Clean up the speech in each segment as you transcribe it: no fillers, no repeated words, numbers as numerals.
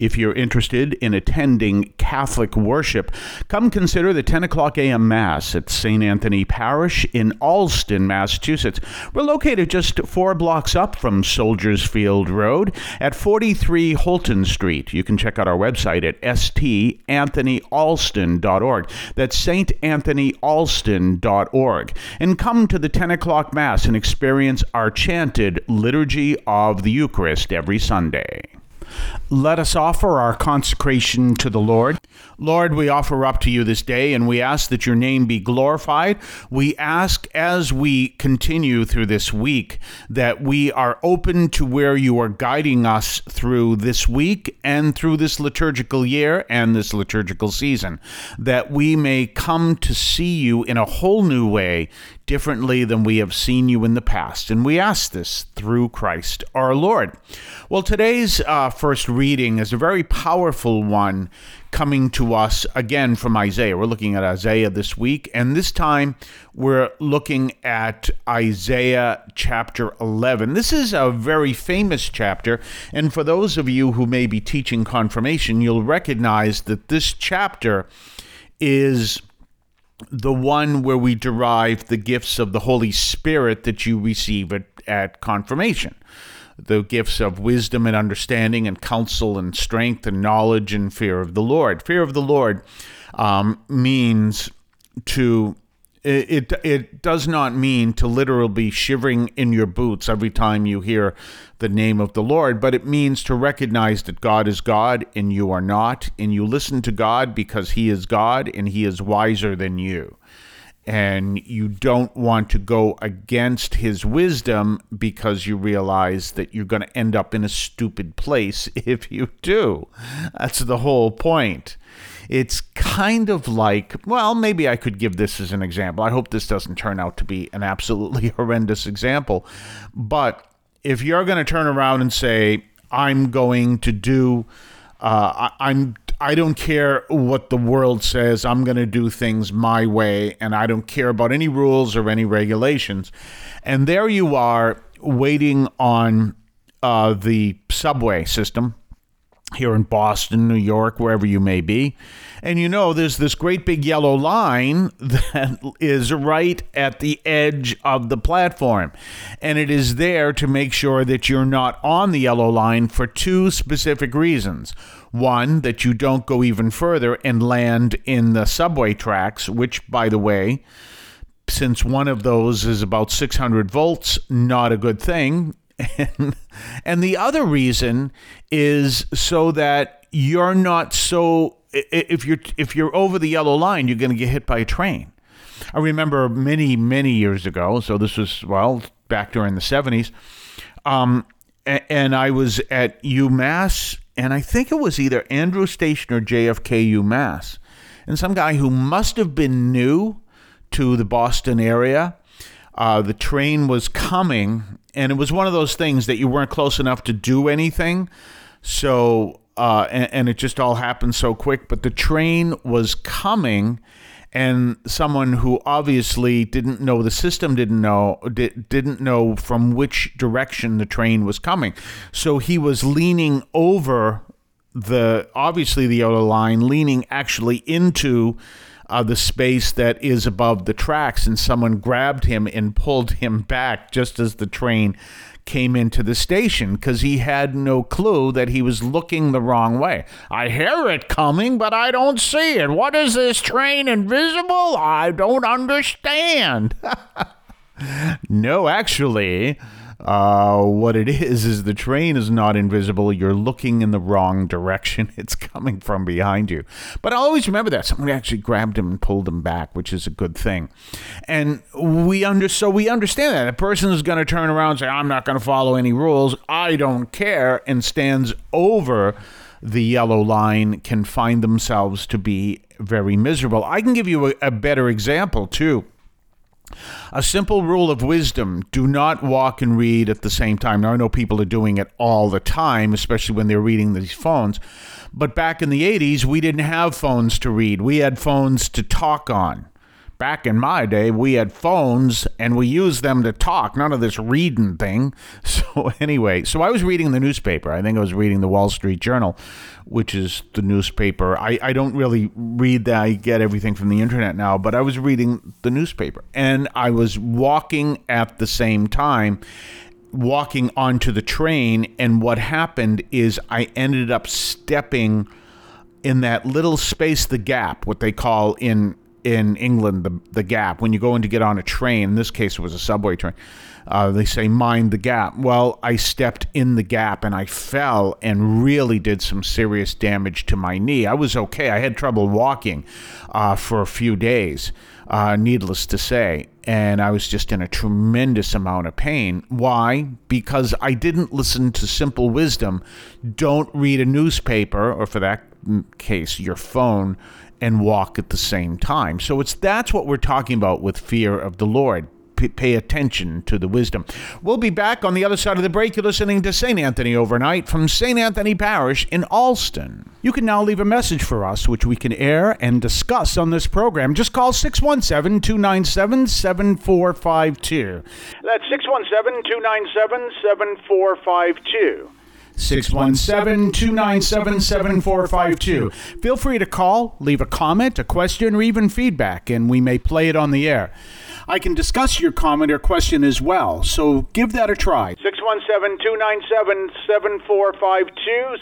If you're interested in attending Catholic worship, come consider the 10 o'clock a.m. Mass at St. Anthony Parish in Allston, Massachusetts. We're located just 4 blocks up from Soldiers Field Road at 43 Holton Street. You can check out our website at stanthonyalston.org. That's saintanthonyalston.org. And come to the 10 o'clock Mass and experience our chanted Liturgy of the Eucharist every Sunday. Let us offer our consecration to the Lord. Lord, we offer up to you this day, and we ask that your name be glorified. We ask as we continue through this week that we are open to where you are guiding us through this week and through this liturgical year and this liturgical season, that we may come to see you in a whole new way, differently than we have seen you in the past. And we ask this through Christ our Lord. Well, today's first reading is a very powerful one coming to us again from Isaiah. We're looking at Isaiah this week, and this time we're looking at Isaiah chapter 11. This is a very famous chapter, and for those of you who may be teaching confirmation, you'll recognize that this chapter is the one where we derive the gifts of the Holy Spirit that you receive at confirmation. The gifts of wisdom and understanding and counsel and strength and knowledge and fear of the Lord. Fear of the Lord means to, it does not mean to literally be shivering in your boots every time you hear the name of the Lord, but it means to recognize that God is God and you are not, and you listen to God because he is God and he is wiser than you. And you don't want to go against his wisdom because you realize that you're going to end up in a stupid place if you do. That's the whole point. It's kind of like, well, maybe I could give this as an example. I hope this doesn't turn out to be an absolutely horrendous example. But if you're going to turn around and say, I'm going to do, I don't care what the world says. I'm going to do things my way, and I don't care about any rules or any regulations. And there you are waiting on the subway system here in Boston, New York, wherever you may be. And you know, there's this great big yellow line that is right at the edge of the platform. And it is there to make sure that you're not on the yellow line for 2 specific reasons. One, that you don't go even further and land in the subway tracks, which, by the way, since one of those is about 600 volts, not a good thing. And the other reason is so that you're not so, if you're over the yellow line, you're going to get hit by a train. I remember many, many years ago, so this was, well, back during the 70s, and I was at UMass, and I think it was either Andrew Station or JFK UMass, and some guy who must have been new to the Boston area, the train was coming, and it was one of those things that you weren't close enough to do anything. So, and it just all happened so quick. But the train was coming, and someone who obviously didn't know the system didn't know from which direction the train was coming. So he was leaning over obviously the yellow line, leaning actually into the space that is above the tracks, and someone grabbed him and pulled him back just as the train came into the station because he had no clue that he was looking the wrong way. I hear it coming, but I don't see it. What is this train, invisible? I don't understand. No, actually, what it is the train is not invisible. You're looking in the wrong direction. It's coming from behind you. But I'll always remember that. Someone actually grabbed him and pulled him back, which is a good thing. And we understand that. A person is going to turn around and say, I'm not going to follow any rules. I don't care, and stands over the yellow line can find themselves to be very miserable. I can give you a better example, too. A simple rule of wisdom: do not walk and read at the same time. Now, I know people are doing it all the time, especially when they're reading these phones. But back in the 80s, we didn't have phones to read. We had phones to talk on. back in my day, we had phones and we used them to talk, none of this reading thing. So anyway, I was reading the newspaper. I think I was reading the Wall Street Journal, which is the newspaper. I don't really read that. I get everything from the internet now, but I was reading the newspaper and I was walking at the same time, walking onto the train. And what happened is I ended up stepping in that little space, the gap, what they call in England, the gap. When you go in to get on a train, in this case it was a subway train, they say mind the gap. Well, I stepped in the gap and I fell and really did some serious damage to my knee. I was okay. I had trouble walking for a few days, needless to say. And I was just in a tremendous amount of pain. Why? Because I didn't listen to simple wisdom. Don't read a newspaper, or for that case, your phone, and walk at the same time. So that's what we're talking about with fear of the Lord. Pay attention to the wisdom. We'll be back on the other side of the break. You're listening to St. Anthony Overnight from St. Anthony Parish in Alston. You can now leave a message for us, which we can air and discuss on this program. Just call 617-297-7452. That's 617-297-7452. 617-297-7452. Feel free to call, leave a comment, a question, or even feedback, and we may play it on the air. I can discuss your comment or question as well, so give that a try. 617-297-7452,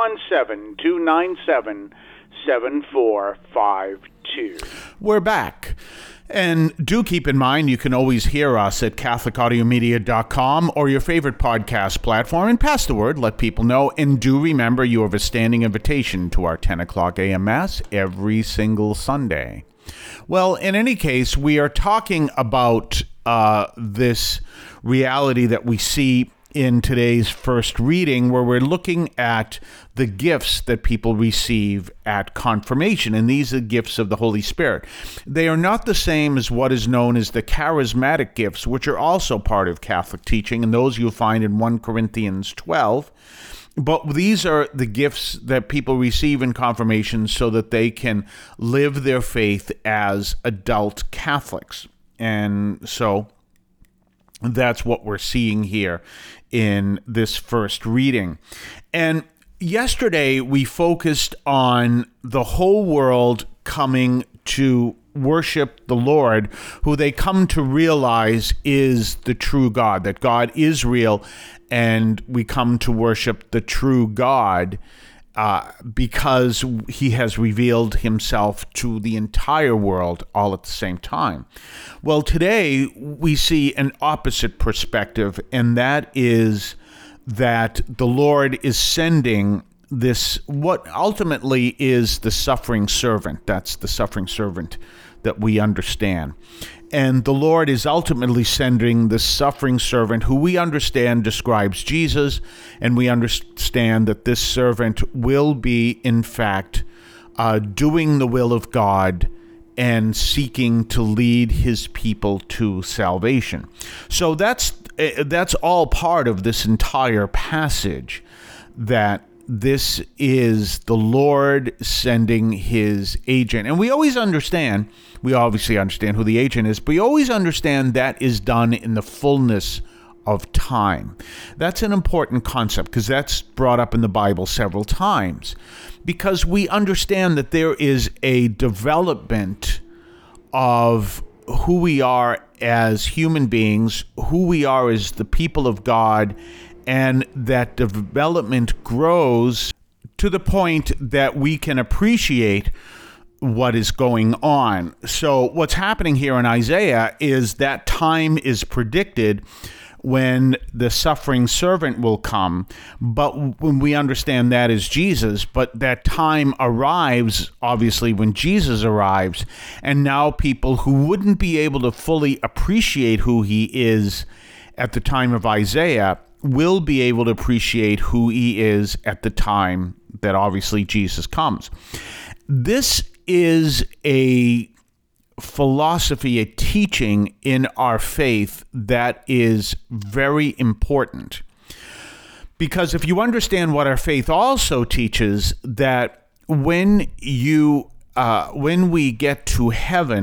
617-297-7452. We're back. And do keep in mind, you can always hear us at CatholicAudiomedia.com or your favorite podcast platform, and pass the word, let people know. And do remember, you have a standing invitation to our 10 o'clock a.m. Mass every single Sunday. Well, in any case, we are talking about this reality that we see in today's first reading, where we're looking at the gifts that people receive at confirmation, and these are gifts of the Holy Spirit. They are not the same as what is known as the charismatic gifts, which are also part of Catholic teaching, and those you'll find in 1 Corinthians 12. But these are the gifts that people receive in confirmation so that they can live their faith as adult Catholics. And so that's what we're seeing here in this first reading. And yesterday we focused on the whole world coming to worship the Lord, who they come to realize is the true God, that God is real, and we come to worship the true God because he has revealed himself to the entire world all at the same time. Well, today we see an opposite perspective, and that is that the Lord is sending this, what ultimately is the suffering servant. That's the suffering servant that we understand. And the Lord is ultimately sending the suffering servant, who we understand describes Jesus, and we understand that this servant will be, in fact, doing the will of God and seeking to lead his people to salvation. So that's all part of this entire passage, that this is the Lord sending his agent. And we obviously understand who the agent is, but we always understand that is done in the fullness of time. That's an important concept, because that's brought up in the Bible several times, because we understand that there is a development of who we are as human beings, who we are as the people of God, and that development grows to the point that we can appreciate what is going on. So what's happening here in Isaiah is that time is predicted when the suffering servant will come, but when we understand that is Jesus, but that time arrives, obviously, when Jesus arrives, and now people who wouldn't be able to fully appreciate who he is at the time of Isaiah will be able to appreciate who he is at the time that obviously Jesus comes. This is a philosophy, a teaching in our faith that is very important. Because if you understand what our faith also teaches, that when we get to heaven,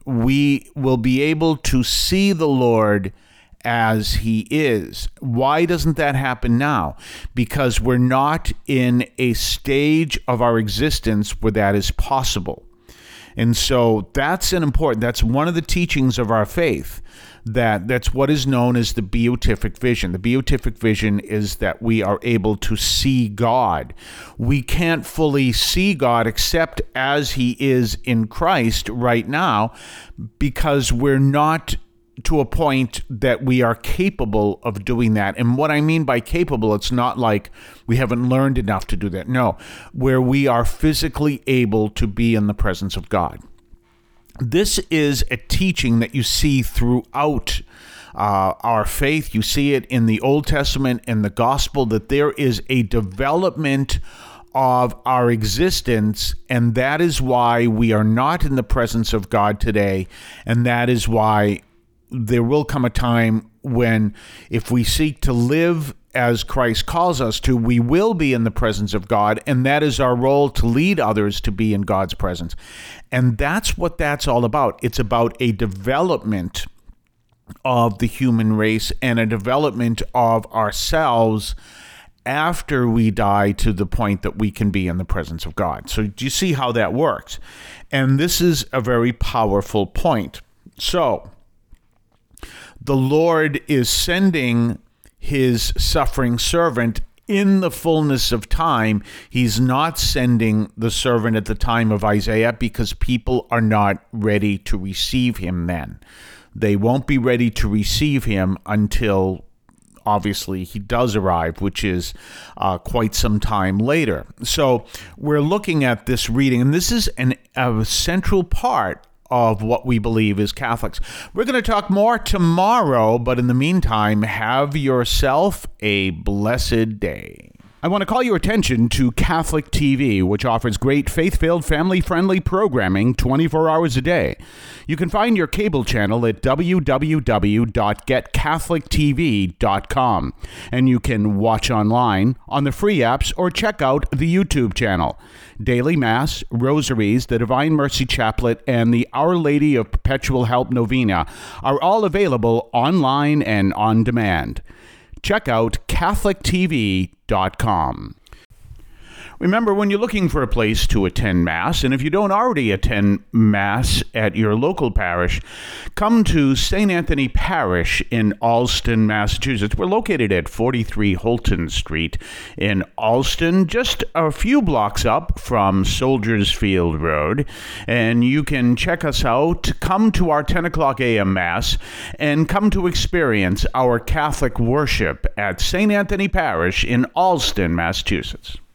we will be able to see the Lord as he is. Why doesn't that happen now? Because we're not in a stage of our existence where that is possible. And so that's one of the teachings of our faith, that's what is known as the beatific vision. The beatific vision is that we are able to see God. We can't fully see God except as he is in Christ right now, because we're not to a point that we are capable of doing that. And what I mean by capable, it's not like we haven't learned enough to do that. No, where we are physically able to be in the presence of God. This is a teaching that you see throughout our faith. You see it in the Old Testament and the gospel, that there is a development of our existence, and that is why we are not in the presence of God today, and that is why there will come a time when, if we seek to live as Christ calls us to, we will be in the presence of God, and that is our role, to lead others to be in God's presence. And that's what that's all about. It's about a development of the human race and a development of ourselves after we die, to the point that we can be in the presence of God. So do you see how that works? And this is a very powerful point. So the Lord is sending his suffering servant in the fullness of time. He's not sending the servant at the time of Isaiah, because people are not ready to receive him then. They won't be ready to receive him until, obviously, he does arrive, which is quite some time later. So we're looking at this reading, and this is a central part of what we believe as Catholics. We're going to talk more tomorrow, but in the meantime, have yourself a blessed day. I want to call your attention to Catholic TV, which offers great faith-filled, family-friendly programming 24 hours a day. You can find your cable channel at www.getcatholictv.com, and you can watch online on the free apps or check out the YouTube channel. Daily Mass, Rosaries, the Divine Mercy Chaplet, and the Our Lady of Perpetual Help Novena are all available online and on demand. Check out CatholicTV.com. Remember, when you're looking for a place to attend Mass, and if you don't already attend Mass at your local parish, come to St. Anthony Parish in Allston, Massachusetts. We're located at 43 Holton Street in Allston, just a few blocks up from Soldiers Field Road. And you can check us out, come to our 10 o'clock a.m. Mass, and come to experience our Catholic worship at St. Anthony Parish in Allston, Massachusetts.